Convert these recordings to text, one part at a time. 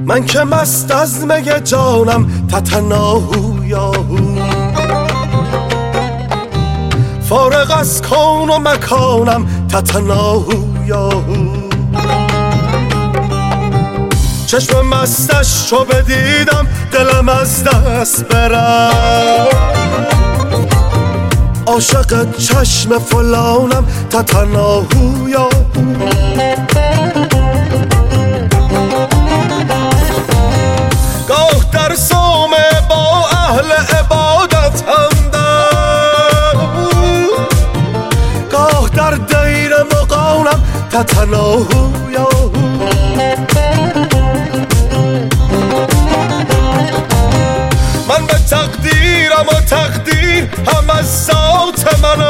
من که مست از می جانم تتناهو یاهو، فارغ از کون و مکانم تتناهو یاهو. چشم مستش چو بدیدم دلم از دست برم، عاشق چشم فلانم تتناهو یاهو. گاه در صومعه با اهل عبادت همدم، گاه در دیر مغانم تتناهو یاهو. من به تقدیرم و تقدیر هم از ذات من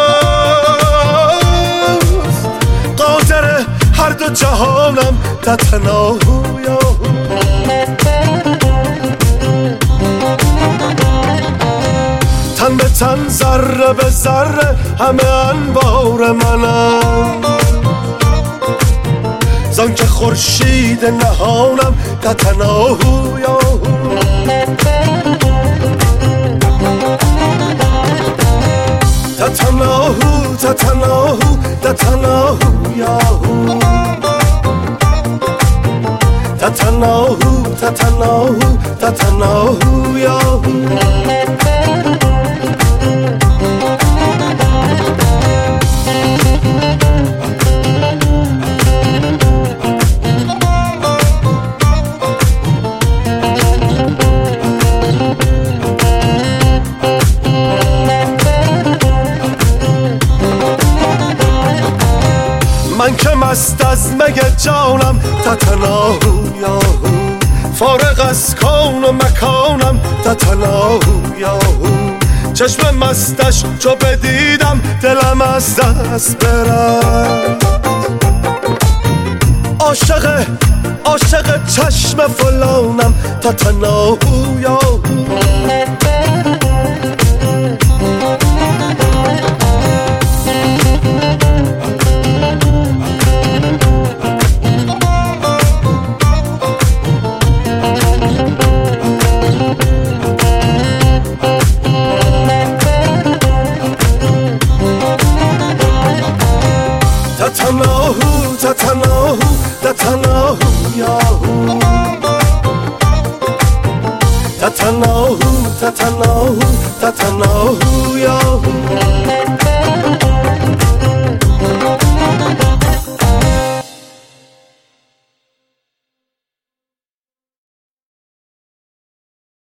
است، قادر هر دو جهانم تتناهو یاهو. تن به تن ذره به ذره همه انوار منم، زان که خورشید نهانم تتناهو یاهو. تتناهو تتناهو تتناهو یاهو، تتناهو تتناهو تتناهو یاهو. من که مست از می جانم تتناهو یاهو، فارغ از کون و مکانم تتناهو یاهو. چشم مستش چو بدیدم دلم از دست برد، عاشق چشم فلانم تتناهو یاهو. تتناهو تتناهو تتناهو یاهو، تتناهو تتناهو تتناهو یاهو.